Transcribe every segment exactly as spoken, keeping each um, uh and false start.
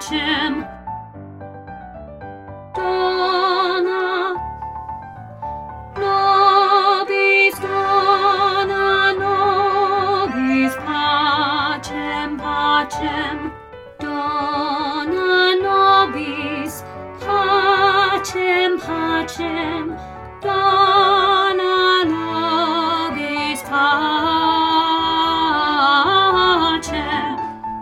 pacem. Dona nobis, dona nobis pacem, pacem. Dona nobis pacem, pacem. Dona nobis pacem.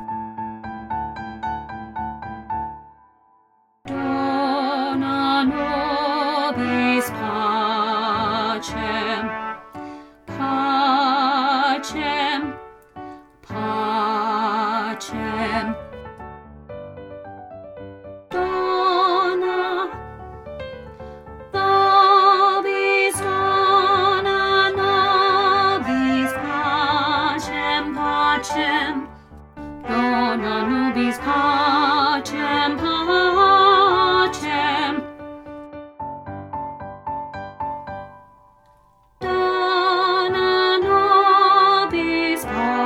Dona nobis pacem, pacem, pacem. Dona nobis, dona nobis pacem, pacem. Dona nobis pacem, pacem. Dona nobis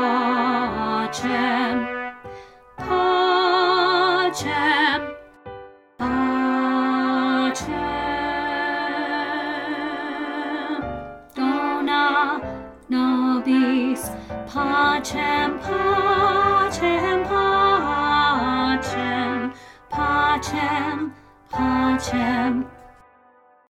pacem, pacem, pacem. Dona nobis pacem, pacem.